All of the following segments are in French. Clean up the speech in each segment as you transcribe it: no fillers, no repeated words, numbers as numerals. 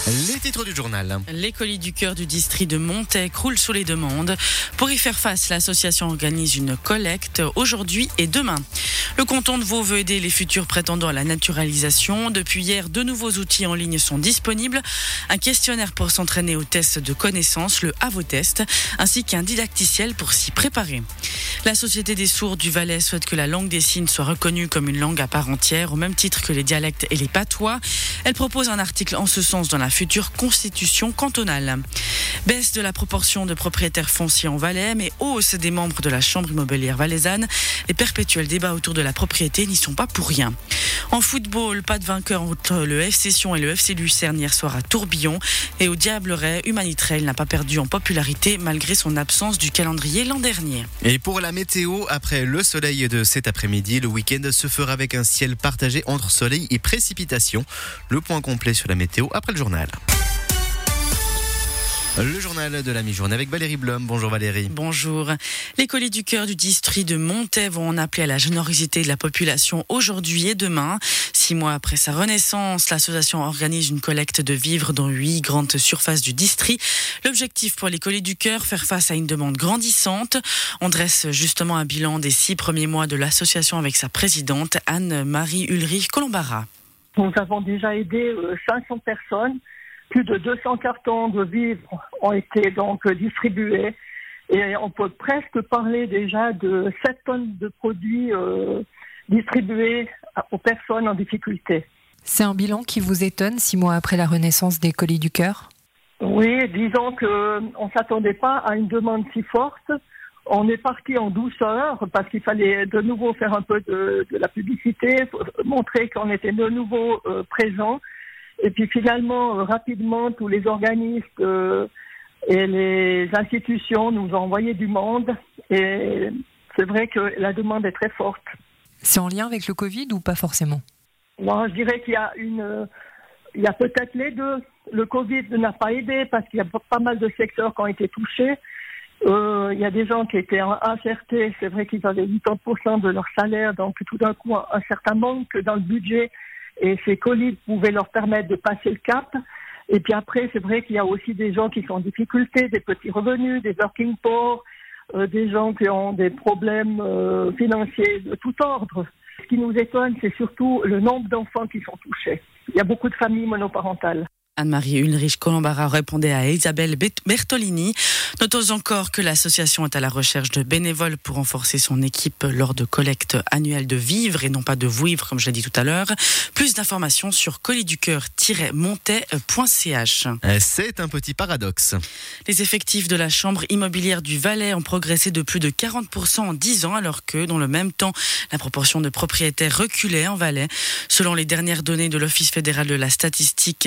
Les titres du journal. Les colis du cœur du district de Montaix croulent sous les demandes. Pour y faire face, l'association organise une collecte aujourd'hui et demain. Le canton de Vaud veut aider les futurs prétendants à la naturalisation. Depuis hier, 2 nouveaux outils en ligne sont disponibles. Un questionnaire pour s'entraîner au test de connaissances, le Avotest, ainsi qu'un didacticiel pour s'y préparer. La Société des sourds du Valais souhaite que la langue des signes soit reconnue comme une langue à part entière, au même titre que les dialectes et les patois. Elle propose un article en ce sens dans la future constitution cantonale. Baisse de la proportion de propriétaires fonciers en Valais, mais hausse des membres de la Chambre immobilière valaisanne. Les perpétuels débats autour de la propriété n'y sont pas pour rien. En football, pas de vainqueur entre le FC Sion et le FC Lucerne hier soir à Tourbillon. Et au Diableret, Humanitrail n'a pas perdu en popularité malgré son absence du calendrier l'an dernier. Et pour la météo, après le soleil de cet après-midi, le week-end se fera avec un ciel partagé entre soleil et précipitation. Le point complet sur la météo après le journal. Le journal de la mi-journée avec Valérie Blum. Bonjour Valérie. Bonjour. Les colis du cœur du district de Montaix vont en appeler à la générosité de la population aujourd'hui et demain. 6 mois après sa renaissance, l'association organise une collecte de vivres dans 8 grandes surfaces du district. L'objectif pour les colis du cœur, faire face à une demande grandissante. On dresse justement un bilan des 6 premiers mois de l'association avec sa présidente, Anne-Marie Ulrich Colombara. Nous avons déjà aidé 500 personnes. Plus de 200 cartons de vivres ont été donc distribués et on peut presque parler déjà de 7 tonnes de produits distribués aux personnes en difficulté. C'est un bilan qui vous étonne 6 mois après la renaissance des colis du cœur ? Oui, disons qu'on ne s'attendait pas à une demande si forte. On est parti en douceur parce qu'il fallait de nouveau faire un peu de la publicité, montrer qu'on était de nouveau présents. Et puis finalement, rapidement, tous les organismes et les institutions nous ont envoyé du monde. Et c'est vrai que la demande est très forte. C'est en lien avec le Covid ou pas forcément ? Moi, je dirais qu'il y a peut-être les deux. Le Covid n'a pas aidé parce qu'il y a pas mal de secteurs qui ont été touchés. Il y a des gens qui étaient insertés. C'est vrai qu'ils avaient 80% de leur salaire. Donc tout d'un coup, un certain manque dans le budget. Et ces colis pouvaient leur permettre de passer le cap. Et puis après, c'est vrai qu'il y a aussi des gens qui sont en difficulté, des petits revenus, des working poor, des gens qui ont des problèmes financiers de tout ordre. Ce qui nous étonne, c'est surtout le nombre d'enfants qui sont touchés. Il y a beaucoup de familles monoparentales. Anne-Marie Ulrich Colombara répondait à Isabelle Bertolini. Notons encore que l'association est à la recherche de bénévoles pour renforcer son équipe lors de collectes annuelles de vivres et non pas de vouivres, comme je l'ai dit tout à l'heure. Plus d'informations sur colisducoeur-montais.ch. C'est un petit paradoxe. Les effectifs de la Chambre immobilière du Valais ont progressé de plus de 40% en 10 ans, alors que, dans le même temps, la proportion de propriétaires reculait en Valais. Selon les dernières données de l'Office fédéral de la statistique,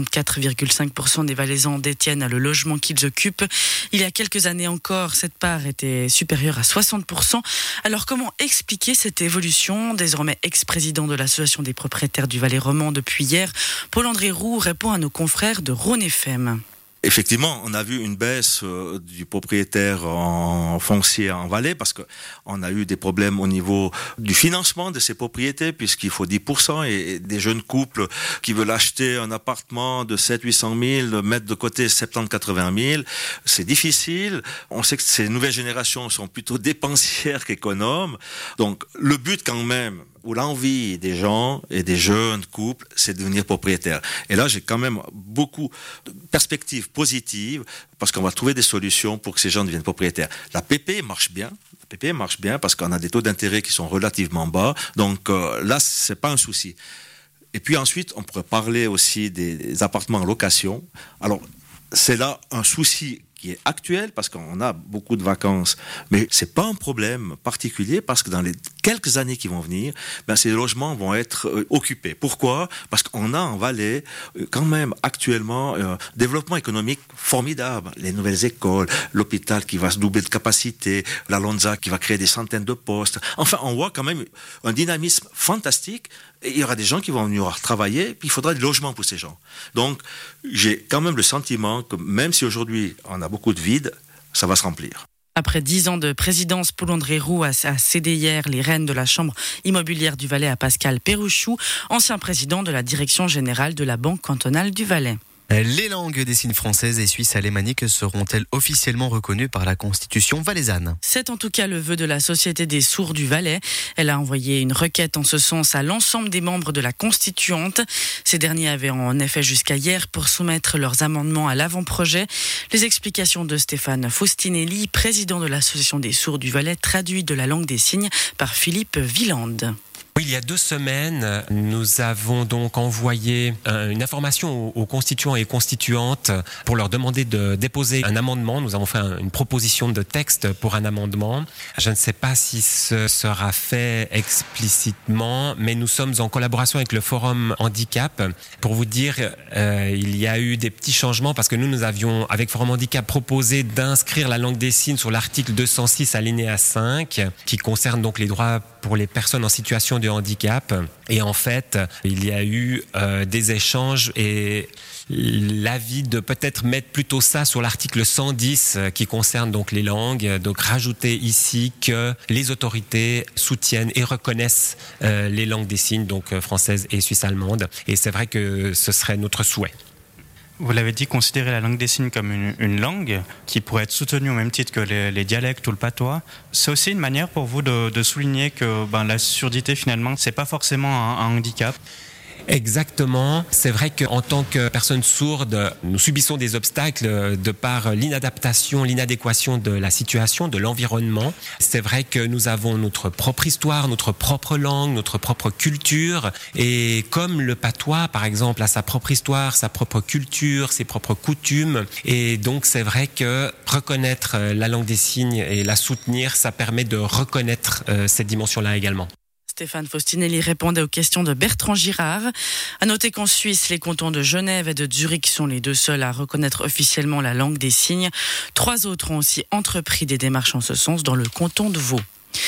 54,5% des Valaisans détiennent le logement qu'ils occupent. Il y a quelques années encore, cette part était supérieure à 60%. Alors comment expliquer cette évolution ? Désormais ex-président de l'association des propriétaires du Valais romand depuis hier, Paul-André Roux répond à nos confrères de Rhône FM. Effectivement, on a vu une baisse du propriétaire en foncier en Valais parce que on a eu des problèmes au niveau du financement de ces propriétés puisqu'il faut 10% et des jeunes couples qui veulent acheter un appartement de 700-800 000, mettre de côté 70-80 000, c'est difficile. On sait que ces nouvelles générations sont plutôt dépensières qu'économes. Donc, le but quand même, ou l'envie des gens et des jeunes couples, c'est de devenir propriétaire. Et là, j'ai quand même beaucoup de perspectives positives parce qu'on va trouver des solutions pour que ces gens deviennent propriétaires. La PP marche bien. La PP marche bien parce qu'on a des taux d'intérêt qui sont relativement bas. Donc là, c'est pas un souci. Et puis ensuite, on pourrait parler aussi des appartements en location. Alors, c'est là un souci qui est actuel parce qu'on a beaucoup de vacances, mais c'est pas un problème particulier parce que dans les quelques années qui vont venir, ces logements vont être occupés. Pourquoi ? Parce qu'on a en Valais quand même actuellement un développement économique formidable. Les nouvelles écoles, l'hôpital qui va se doubler de capacité, la Lonza qui va créer des centaines de postes. Enfin, on voit quand même un dynamisme fantastique. Et il y aura des gens qui vont venir travailler, puis il faudra des logements pour ces gens. Donc, j'ai quand même le sentiment que même si aujourd'hui on a beaucoup de vide, ça va se remplir. Après 10 ans de présidence, Paul-André Roux a cédé hier les rênes de la Chambre immobilière du Valais à Pascal Pérouchou, ancien président de la direction générale de la Banque cantonale du Valais. Les langues des signes françaises et suisses alémaniques seront-elles officiellement reconnues par la Constitution valaisanne ? C'est en tout cas le vœu de la Société des sourds du Valais. Elle a envoyé une requête en ce sens à l'ensemble des membres de la Constituante. Ces derniers avaient en effet jusqu'à hier pour soumettre leurs amendements à l'avant-projet. Les explications de Stéphane Faustinelli, président de l'Association des sourds du Valais, traduit de la langue des signes par Philippe Wieland. Oui, il y a 2 semaines, nous avons donc envoyé une information aux constituants et constituantes pour leur demander de déposer un amendement. Nous avons fait une proposition de texte pour un amendement. Je ne sais pas si ce sera fait explicitement, mais nous sommes en collaboration avec le Forum Handicap. Pour vous dire, il y a eu des petits changements parce que nous avions, avec Forum Handicap, proposé d'inscrire la langue des signes sur l'article 206 alinéa 5, qui concerne donc les droits pour les personnes en situation de handicap. Et en fait, il y a eu des échanges et l'avis de peut-être mettre plutôt ça sur l'article 110 qui concerne donc les langues. Donc rajouter ici que les autorités soutiennent et reconnaissent les langues des signes, donc françaises et suisse-allemandes. Et c'est vrai que ce serait notre souhait. Vous l'avez dit, considérer la langue des signes comme une langue qui pourrait être soutenue au même titre que les dialectes ou le patois. C'est aussi une manière pour vous de souligner que la surdité, finalement, c'est pas forcément un handicap. Exactement. C'est vrai qu'en tant que personnes sourdes, nous subissons des obstacles de par l'inadaptation, l'inadéquation de la situation, de l'environnement. C'est vrai que nous avons notre propre histoire, notre propre langue, notre propre culture. Et comme le patois, par exemple, a sa propre histoire, sa propre culture, ses propres coutumes. Et donc, c'est vrai que reconnaître la langue des signes et la soutenir, ça permet de reconnaître cette dimension-là également. Stéphane Faustinelli répondait aux questions de Bertrand Girard. À noter qu'en Suisse, les cantons de Genève et de Zurich sont les 2 seuls à reconnaître officiellement la langue des signes. 3 autres ont aussi entrepris des démarches en ce sens dans le canton de Vaud.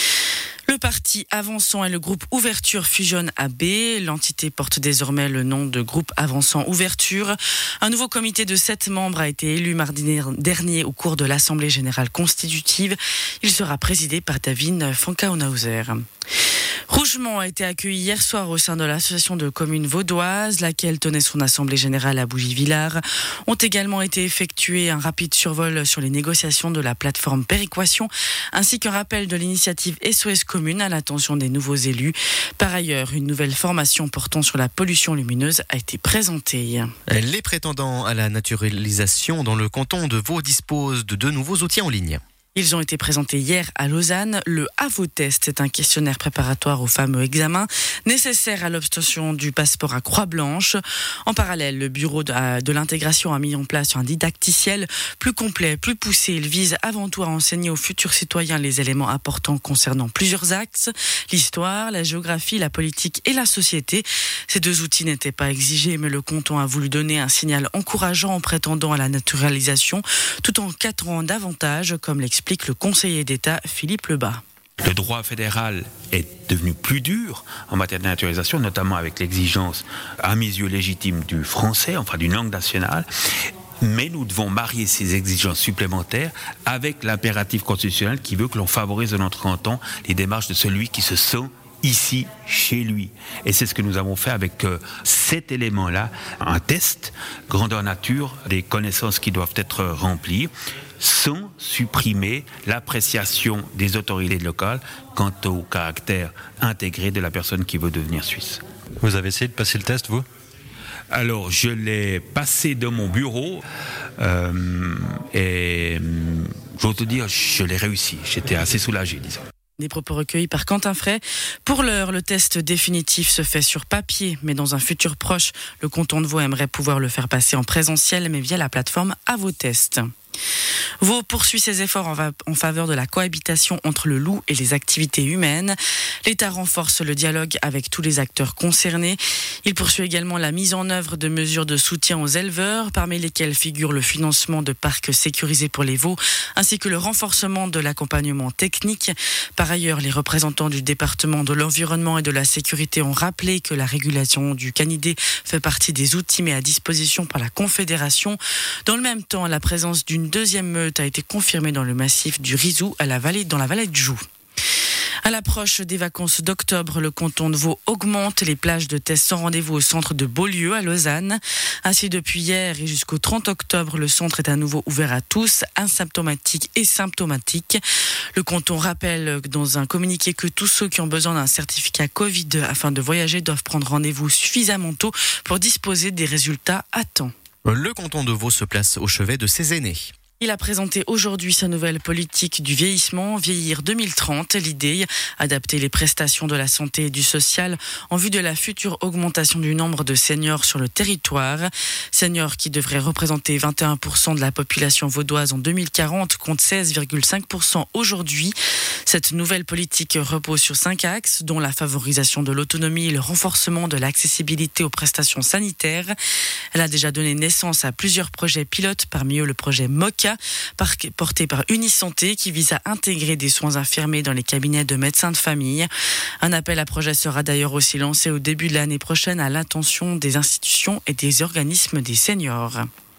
Le parti Avançant et le groupe Ouverture fusionnent à B. L'entité porte désormais le nom de groupe Avançant Ouverture. Un nouveau comité de 7 membres a été élu mardi dernier au cours de l'Assemblée générale constitutive. Il sera présidé par David Fankhauser. Rougemont a été accueilli hier soir au sein de l'association de communes vaudoises, laquelle tenait son assemblée générale à Bougies-Villars. Ont également été effectués un rapide survol sur les négociations de la plateforme Péréquation, ainsi qu'un rappel de l'initiative SOS Commune à l'attention des nouveaux élus. Par ailleurs, une nouvelle formation portant sur la pollution lumineuse a été présentée. Les prétendants à la naturalisation dans le canton de Vaud disposent de 2 nouveaux outils en ligne. Ils ont été présentés hier à Lausanne. Le AVO-test est un questionnaire préparatoire au fameux examen nécessaire à l'obtention du passeport à croix blanche. En parallèle, le bureau de l'intégration a mis en place un didacticiel plus complet, plus poussé. Il vise avant tout à enseigner aux futurs citoyens les éléments importants concernant plusieurs axes, l'histoire, la géographie, la politique et la société. Ces 2 outils n'étaient pas exigés, mais le canton a voulu donner un signal encourageant en prétendant à la naturalisation, tout en cadrant davantage, comme l'explique le conseiller d'État Philippe Lebas. Le droit fédéral est devenu plus dur en matière de naturalisation, notamment avec l'exigence, à mes yeux légitime, du français, enfin d'une langue nationale. Mais nous devons marier ces exigences supplémentaires avec l'impératif constitutionnel qui veut que l'on favorise dans notre canton les démarches de celui qui se sent ici, chez lui. Et c'est ce que nous avons fait avec cet élément-là, un test, grandeur nature, des connaissances qui doivent être remplies, sans supprimer l'appréciation des autorités locales quant au caractère intégré de la personne qui veut devenir suisse. Vous avez essayé de passer le test, vous ? Alors, je l'ai passé dans mon bureau et j'ose te dire, je l'ai réussi. J'étais assez soulagé, disons. Des propos recueillis par Quentin Fray. Pour l'heure, le test définitif se fait sur papier, mais dans un futur proche, le canton de Vaud aimerait pouvoir le faire passer en présentiel, mais via la plateforme AVOTest. Vaud poursuit ses efforts en faveur de la cohabitation entre le loup et les activités humaines. L'État renforce le dialogue avec tous les acteurs concernés. Il poursuit également la mise en œuvre de mesures de soutien aux éleveurs, parmi lesquelles figure le financement de parcs sécurisés pour les veaux, ainsi que le renforcement de l'accompagnement technique. Par ailleurs, les représentants du département de l'environnement et de la sécurité ont rappelé que la régulation du canidé fait partie des outils mis à disposition par la Confédération. Dans le même temps, la présence d'une deuxième meute a été confirmée dans le massif du Rizou dans la vallée de Joux. À l'approche des vacances d'octobre, le canton de Vaud augmente les plages de tests sans rendez-vous au centre de Beaulieu à Lausanne. Ainsi, depuis hier et jusqu'au 30 octobre, le centre est à nouveau ouvert à tous, asymptomatiques et symptomatiques. Le canton rappelle dans un communiqué que tous ceux qui ont besoin d'un certificat Covid afin de voyager doivent prendre rendez-vous suffisamment tôt pour disposer des résultats à temps. Le canton de Vaud se place au chevet de ses aînés. Il a présenté aujourd'hui sa nouvelle politique du vieillissement, Vieillir 2030. L'idée, adapter les prestations de la santé et du social en vue de la future augmentation du nombre de seniors sur le territoire. Seniors qui devraient représenter 21% de la population vaudoise en 2040, compte 16,5% aujourd'hui. Cette nouvelle politique repose sur 5 axes, dont la favorisation de l'autonomie et le renforcement de l'accessibilité aux prestations sanitaires. Elle a déjà donné naissance à plusieurs projets pilotes, parmi eux le projet MOCA, porté par Unisanté, qui vise à intégrer des soins infirmiers dans les cabinets de médecins de famille. Un appel à projet sera d'ailleurs aussi lancé au début de l'année prochaine à l'intention des institutions et des organismes des seniors.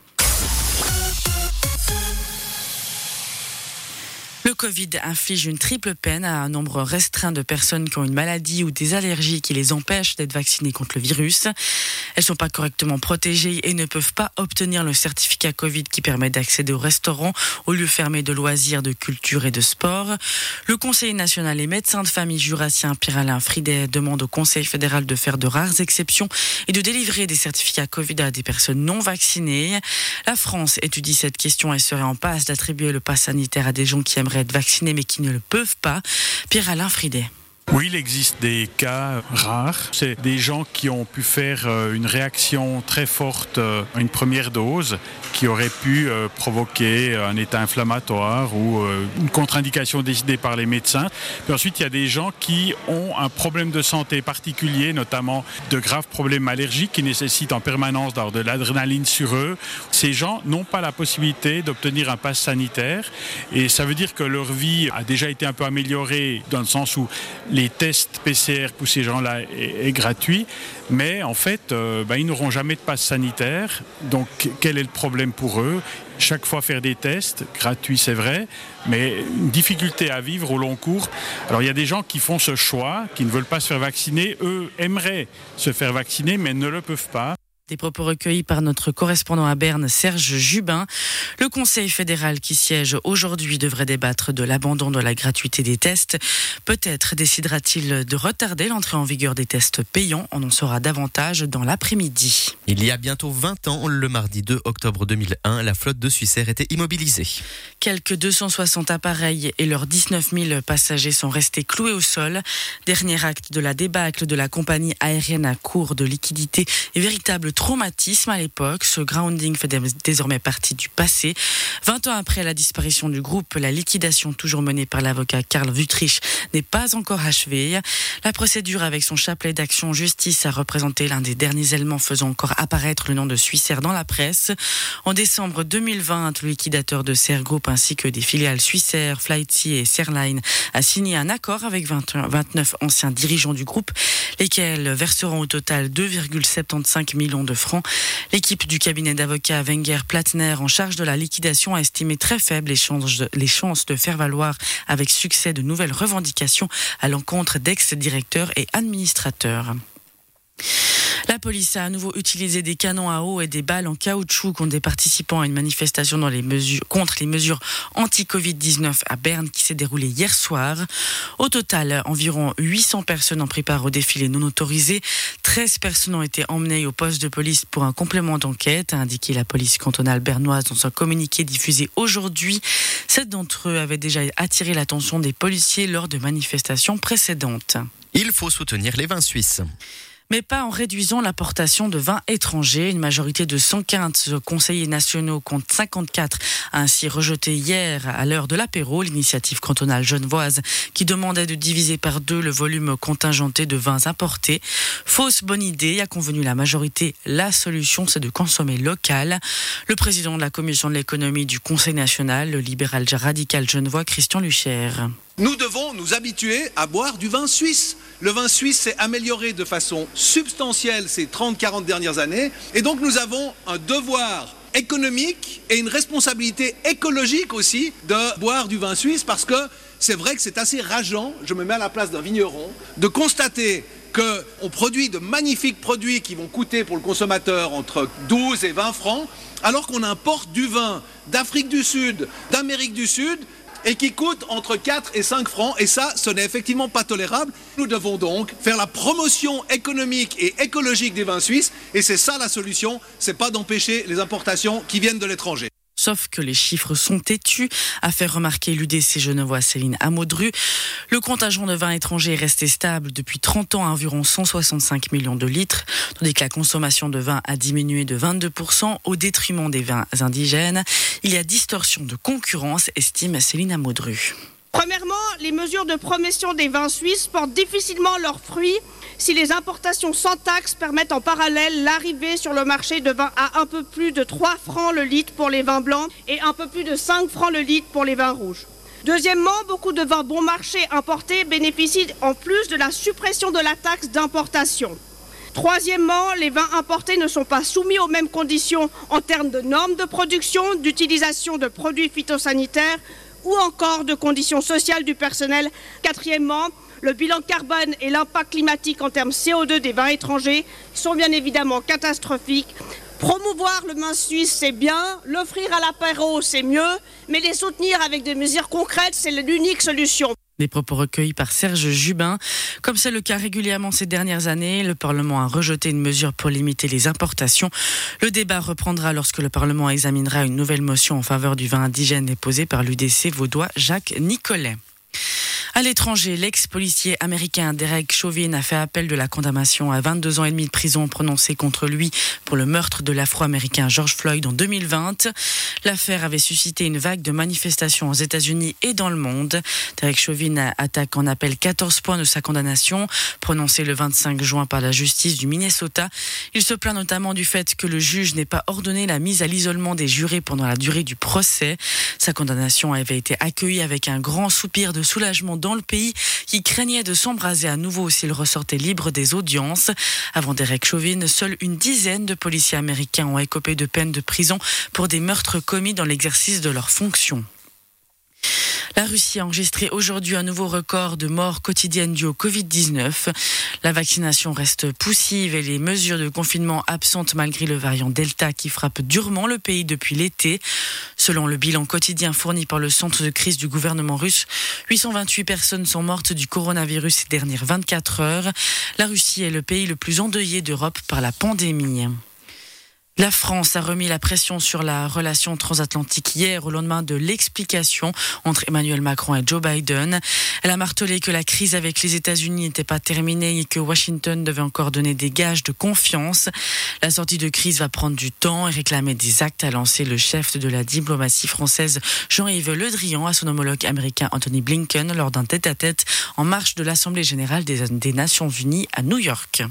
Le Covid inflige une triple peine à un nombre restreint de personnes qui ont une maladie ou des allergies qui les empêchent d'être vaccinées contre le virus. Elles ne sont pas correctement protégées et ne peuvent pas obtenir le certificat Covid qui permet d'accéder au restaurant, aux lieux fermés de loisirs, de culture et de sport. Le Conseil national et médecin de famille jurassien Pierre-Alain Fridet demande au Conseil fédéral de faire de rares exceptions et de délivrer des certificats Covid à des personnes non vaccinées. La France étudie cette question et serait en passe d'attribuer le pass sanitaire à des gens qui aimeraient être vaccinés mais qui ne le peuvent pas. Pierre-Alain Fridet. Oui, il existe des cas rares. C'est des gens qui ont pu faire une réaction très forte à une première dose qui aurait pu provoquer un état inflammatoire ou une contre-indication décidée par les médecins. Puis ensuite, il y a des gens qui ont un problème de santé particulier, notamment de graves problèmes allergiques qui nécessitent en permanence d'avoir de l'adrénaline sur eux. Ces gens n'ont pas la possibilité d'obtenir un pass sanitaire et ça veut dire que leur vie a déjà été un peu améliorée dans le sens où les tests PCR pour ces gens-là est gratuit, mais en fait, ils n'auront jamais de passe sanitaire. Donc, quel est le problème pour eux ? Chaque fois faire des tests, gratuits c'est vrai, mais une difficulté à vivre au long cours. Alors, il y a des gens qui font ce choix, qui ne veulent pas se faire vacciner. Eux aimeraient se faire vacciner, mais ne le peuvent pas. Des propos recueillis par notre correspondant à Berne, Serge Jubin. Le Conseil fédéral qui siège aujourd'hui devrait débattre de l'abandon de la gratuité des tests. Peut-être décidera-t-il de retarder l'entrée en vigueur des tests payants. On en saura davantage dans l'après-midi. Il y a bientôt 20 ans, le mardi 2 octobre 2001, la flotte de Swissair était immobilisée. Quelques 260 appareils et leurs 19 000 passagers sont restés cloués au sol. Dernier acte de la débâcle de la compagnie aérienne à court de liquidité et véritable traumatisme à l'époque. Ce grounding fait désormais partie du passé. 20 ans après la disparition du groupe, la liquidation toujours menée par l'avocat Karl Wüthrich n'est pas encore achevée. La procédure avec son chapelet d'action en justice a représenté l'un des derniers éléments faisant encore apparaître le nom de Swissair dans la presse. En décembre 2020, le liquidateur de Serre Group ainsi que des filiales Swissair, Flightsea et Serline a signé un accord avec 29 anciens dirigeants du groupe, lesquels verseront au total 2,75 millions de francs. L'équipe du cabinet d'avocats Wenger-Platner en charge de la liquidation a estimé très faibles les chances de faire valoir avec succès de nouvelles revendications à l'encontre d'ex-directeurs et administrateurs. La police a à nouveau utilisé des canons à eau et des balles en caoutchouc contre des participants à une manifestation contre les mesures anti-Covid-19 à Berne qui s'est déroulée hier soir. Au total, environ 800 personnes ont pris part au défilé non autorisé. 13 personnes ont été emmenées au poste de police pour un complément d'enquête, a indiqué la police cantonale bernoise dans un communiqué diffusé aujourd'hui. 7 d'entre eux avaient déjà attiré l'attention des policiers lors de manifestations précédentes. Il faut soutenir les vins suisses. Mais pas en réduisant l'importation de vins étrangers. Une majorité de 115 conseillers nationaux contre 54 a ainsi rejeté hier, à l'heure de l'apéro, l'initiative cantonale genevoise qui demandait de diviser par 2 le volume contingenté de vins importés. Fausse bonne idée, a convenu la majorité. La solution, c'est de consommer local. Le président de la commission de l'économie du Conseil national, le libéral radical genevois, Christian Lucher. Nous devons nous habituer à boire du vin suisse. Le vin suisse s'est amélioré de façon substantielle ces 30-40 dernières années. Et donc nous avons un devoir économique et une responsabilité écologique aussi de boire du vin suisse parce que c'est vrai que c'est assez rageant, je me mets à la place d'un vigneron, de constater qu'on produit de magnifiques produits qui vont coûter pour le consommateur entre 12 et 20 francs, alors qu'on importe du vin d'Afrique du Sud, d'Amérique du Sud, et qui coûte entre 4 et 5 francs. Et ça, ce n'est effectivement pas tolérable. Nous devons donc faire la promotion économique et écologique des vins suisses. Et c'est ça la solution, c'est pas d'empêcher les importations qui viennent de l'étranger. Sauf que les chiffres sont têtus, a fait remarquer l'UDC genevois Céline Amodru. Le contingent de vins étrangers est resté stable depuis 30 ans à environ 165 millions de litres, tandis que la consommation de vin a diminué de 22% au détriment des vins indigènes. Il y a distorsion de concurrence, estime Céline Amodru. Premièrement, les mesures de promotion des vins suisses portent difficilement leurs fruits si les importations sans taxes permettent en parallèle l'arrivée sur le marché de vins à un peu plus de 3 francs le litre pour les vins blancs et un peu plus de 5 francs le litre pour les vins rouges. Deuxièmement, beaucoup de vins bon marché importés bénéficient en plus de la suppression de la taxe d'importation. Troisièmement, les vins importés ne sont pas soumis aux mêmes conditions en termes de normes de production, d'utilisation de produits phytosanitaires ou encore de conditions sociales du personnel. Quatrièmement, le bilan carbone et l'impact climatique en termes CO2 des vins étrangers sont bien évidemment catastrophiques. Promouvoir le vin suisse, c'est bien, l'offrir à l'apéro, c'est mieux, mais les soutenir avec des mesures concrètes, c'est l'unique solution. Des propos recueillis par Serge Jubin. Comme c'est le cas régulièrement ces dernières années, le Parlement a rejeté une mesure pour limiter les importations. Le débat reprendra lorsque le Parlement examinera une nouvelle motion en faveur du vin indigène déposée par l'UDC vaudois Jacques Nicolet. À l'étranger, l'ex-policier américain Derek Chauvin a fait appel de la condamnation à 22 ans et demi de prison prononcée contre lui pour le meurtre de l'Afro-américain George Floyd en 2020. L'affaire avait suscité une vague de manifestations aux États-Unis et dans le monde. Derek Chauvin attaque en appel 14 points de sa condamnation, prononcée le 25 juin par la justice du Minnesota. Il se plaint notamment du fait que le juge n'ait pas ordonné la mise à l'isolement des jurés pendant la durée du procès. Sa condamnation avait été accueillie avec un grand soupir de soulagement dans le pays qui craignait de s'embraser à nouveau s'il ressortait libre des audiences. Avant Derek Chauvin, seule une dizaine de policiers américains ont écopé de peine de prison pour des meurtres commis dans l'exercice de leurs fonctions. La Russie a enregistré aujourd'hui un nouveau record de morts quotidiennes dues au Covid-19. La vaccination reste poussive et les mesures de confinement absentent malgré le variant Delta qui frappe durement le pays depuis l'été. Selon le bilan quotidien fourni par le centre de crise du gouvernement russe, 828 personnes sont mortes du coronavirus ces dernières 24 heures. La Russie est le pays le plus endeuillé d'Europe par la pandémie. La France a remis la pression sur la relation transatlantique hier au lendemain de l'explication entre Emmanuel Macron et Joe Biden. Elle a martelé que la crise avec les États-Unis n'était pas terminée et que Washington devait encore donner des gages de confiance. La sortie de crise va prendre du temps et réclamer des actes, a lancé le chef de la diplomatie française Jean-Yves Le Drian à son homologue américain Anthony Blinken lors d'un tête-à-tête en marge de l'Assemblée générale des Nations Unies à New York.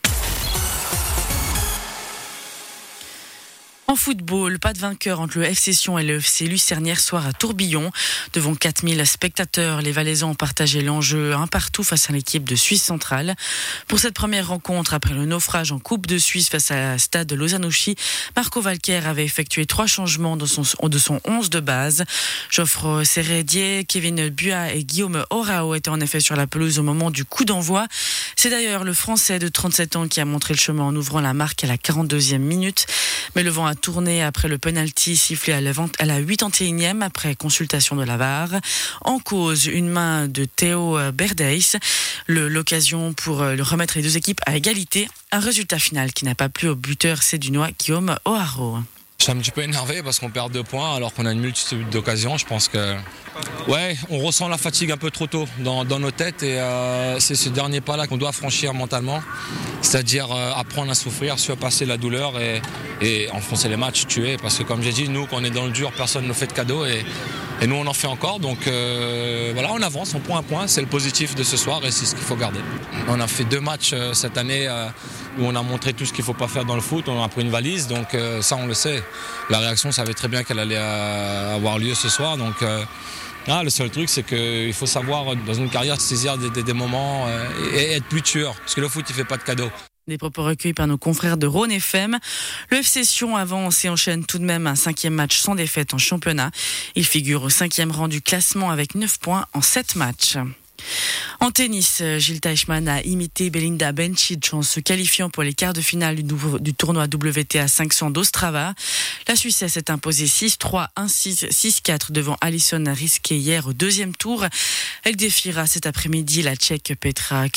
En football, pas de vainqueur entre le FC Sion et le FC Lucerne hier soir à Tourbillon. Devant 4000 spectateurs, les Valaisans ont partagé l'enjeu un partout face à l'équipe de Suisse centrale. Pour cette première rencontre, après le naufrage en Coupe de Suisse face à Stade Lausanne-Ouchy, Marco Valquer avait effectué 3 changements de son 11 de base. Geoffroy Sérédier, Kevin Bua et Guillaume Orao étaient en effet sur la pelouse au moment du coup d'envoi. C'est d'ailleurs le Français de 37 ans qui a montré le chemin en ouvrant la marque à la 42e minute. Mais le vent a tourné après le penalty sifflé à la 81e après consultation de la VAR. En cause, une main de Théo Berdeis. L'occasion pour remettre les deux équipes à égalité. Un résultat final qui n'a pas plu au buteur sédunois Guillaume O'Haraud. Je suis un petit peu énervé parce qu'on perd 2 points alors qu'on a une multitude d'occasions. Je pense que on ressent la fatigue un peu trop tôt dans nos têtes et c'est ce dernier pas-là qu'on doit franchir mentalement. C'est-à-dire apprendre à souffrir, surpasser la douleur et enfoncer les matchs, tuer. Parce que comme j'ai dit, nous, quand on est dans le dur, personne ne nous fait de cadeaux et nous, on en fait encore. Donc on avance, on prend un point. C'est le positif de ce soir et c'est ce qu'il faut garder. On a fait 2 matchs cette année où on a montré tout ce qu'il ne faut pas faire dans le foot. On a pris une valise, donc ça, on le sait. La réaction, on savait très bien qu'elle allait avoir lieu ce soir. Donc le seul truc, c'est qu'il faut savoir, dans une carrière, saisir des moments et être plus tueur. Parce que le foot, il ne fait pas de cadeaux. Des propos recueillis par nos confrères de Rhône FM. Le FC Sion avance et enchaîne tout de même un 5e match sans défaite en championnat. Il figure au 5e rang du classement avec 9 points en 7 matchs. En tennis, Jil Teichmann a imité Belinda Bencic en se qualifiant pour les quarts de finale du tournoi WTA 500 d'Ostrava. La Suissesse s'est imposée 6-3, 1-6, 6-4 devant Alison Risqué hier au deuxième tour. Elle défiera cet après-midi la Tchèque Petra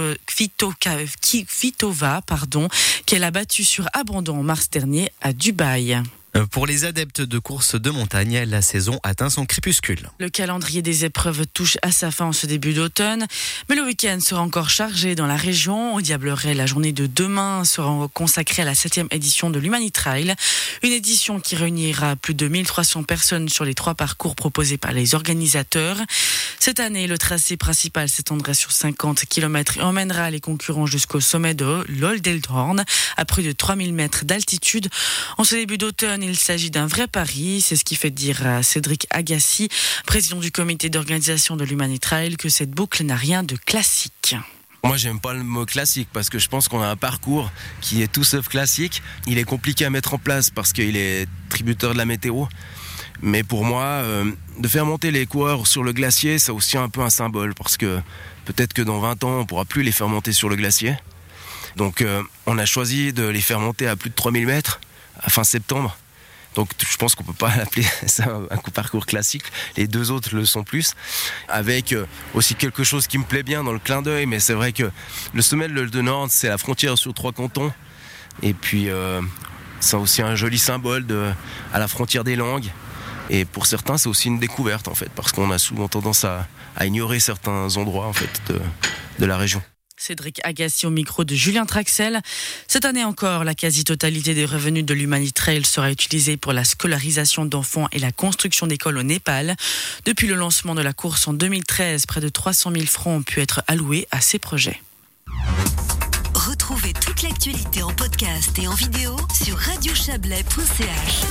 Kvitova, qu'elle a battue sur abandon en mars dernier à Dubaï. Pour les adeptes de course de montagne, la saison atteint son crépuscule. Le calendrier des épreuves touche à sa fin en ce début d'automne, mais le week-end sera encore chargé dans la région. Au Diableret, la journée de demain sera consacrée à la 7e édition de l'Humanitrail, une édition qui réunira plus de 1300 personnes sur les 3 parcours proposés par les organisateurs. Cette année, le tracé principal s'étendra sur 50 km et emmènera les concurrents jusqu'au sommet de l'Oldelhorn, à plus de 3000 mètres d'altitude. En ce début d'automne, il s'agit d'un vrai pari, c'est ce qui fait dire à Cédric Agassi, président du comité d'organisation de l'Humanitrail, que cette boucle n'a rien de classique. Moi, j'aime pas le mot classique parce que je pense qu'on a un parcours qui est tout sauf classique. Il est compliqué à mettre en place parce qu'il est tributaire de la météo. Mais pour moi, de faire monter les coureurs sur le glacier, c'est aussi un peu un symbole parce que peut-être que dans 20 ans, on pourra plus les faire monter sur le glacier. Donc, on a choisi de les faire monter à plus de 3000 mètres à fin septembre. Donc je pense qu'on peut pas appeler ça un parcours classique. Les 2 autres le sont plus. Avec aussi quelque chose qui me plaît bien dans le clin d'œil, mais c'est vrai que le sommet de l'Oldenhorn, c'est la frontière sur 3 cantons. Et puis c'est aussi un joli symbole à la frontière des langues. Et pour certains, c'est aussi une découverte en fait, parce qu'on a souvent tendance à ignorer certains endroits en fait de la région. Cédric Agassi au micro de Julien Traxel. Cette année encore, la quasi-totalité des revenus de l'Humanitrail sera utilisée pour la scolarisation d'enfants et la construction d'écoles au Népal. Depuis le lancement de la course en 2013, près de 300 000 francs ont pu être alloués à ces projets. Retrouvez toute l'actualité en podcast et en vidéo sur radiochablais.ch.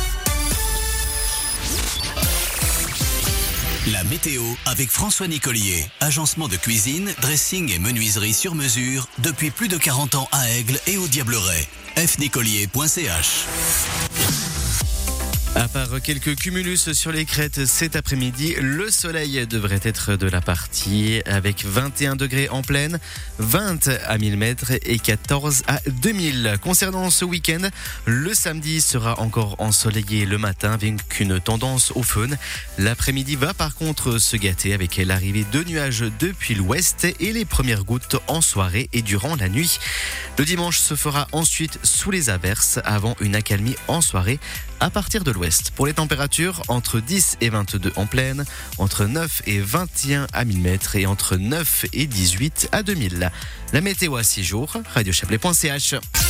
La météo avec François Nicolier, agencement de cuisine, dressing et menuiserie sur mesure depuis plus de 40 ans à Aigle et au Diableret. fnicolier.ch. À part quelques cumulus sur les crêtes cet après-midi, le soleil devrait être de la partie avec 21 degrés en plaine, 20 à 1000 mètres et 14 à 2000. Concernant ce week-end, le samedi sera encore ensoleillé le matin avec une tendance au faune. L'après-midi va par contre se gâter avec l'arrivée de nuages depuis l'ouest et les premières gouttes en soirée et durant la nuit. Le dimanche se fera ensuite sous les averses avant une accalmie en soirée à partir de l'ouest. Pour les températures, entre 10 et 22 en plaine, entre 9 et 21 à 1000 mètres et entre 9 et 18 à 2000. La météo à 6 jours, radiochablais.ch.